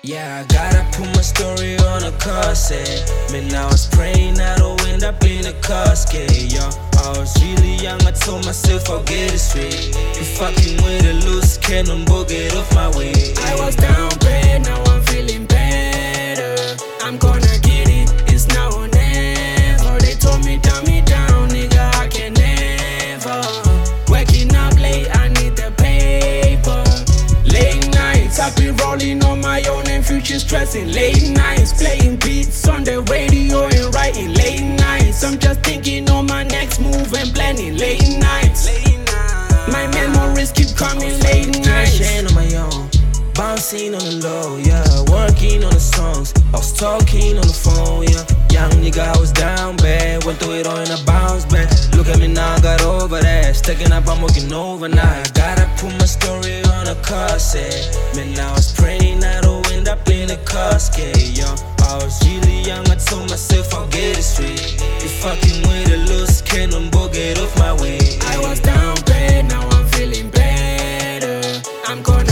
Yeah, I gotta put my story on a cassette. Man, I was praying I don't end up in a casket, yo. I was really young, I told myself I'll get it straight. You fucking with a loose cannon, boy, get off my way. I was down bad, now I'm feeling better. I'm gonna get it, it's now or never. They told me down, nigga, I can never. Waking up late, I need the paper. Late nights, I've been rolling on my own and future stressing. Late nights, playing beats on the radio and writing. Late nights, I'm just thinking on my next move and planning. Late nights, my memories keep coming. Late nights, crashing on my own, bouncing on the low, yeah. Working on the songs, I was talking on the phone, yeah. Young nigga, I was down bad, went through it all and I bounced back. Look at me now, I got over that. Stacking up, I'm working overnight. Gotta put my story on a cassette. Man, I was praying I don't end up in a casket, yo. I was really young, I told myself I'll get it straight. You fucking with a loose cannon, boy, get off my way. I was down bad, now I'm feeling better. I'm gonna